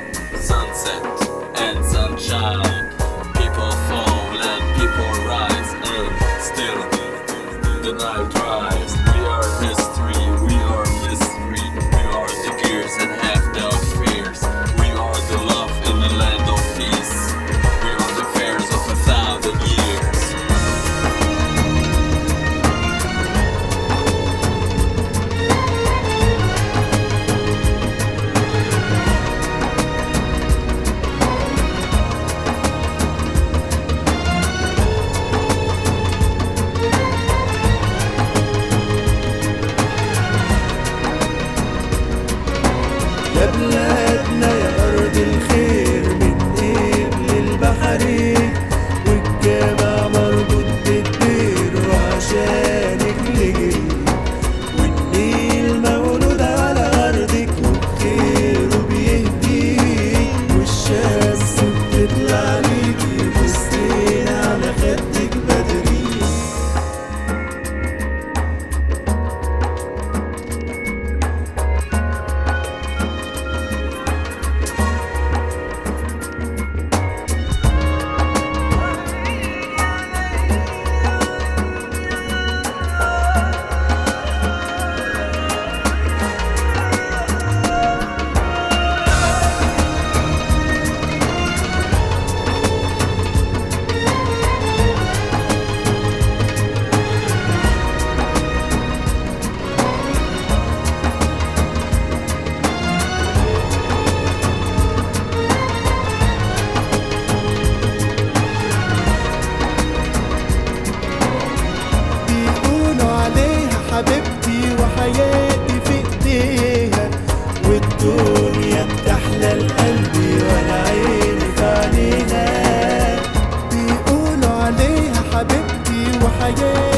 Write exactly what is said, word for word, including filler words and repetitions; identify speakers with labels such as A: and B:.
A: sunset and sunshine. People fall and people rise, and still the night rise. We are history, we are mystery. We are the gears and have no fears. We are the love in the land of peace. We are the fears of a thousand years.
B: يا بلادنا يا أرض الخير، من قبل البحري والجامع مربوط بالدير، وعشانك نجري والنيل مولود على أرضك وبخيره بيهديك، والشمس بتطلع ليكي بصينا على خدك بدري. حبيبتي وحياتي في ايديها، والدنيا بتحلى القلب وانا عيني في عينيها. بيقولوا عليها حبيبتي وحياتي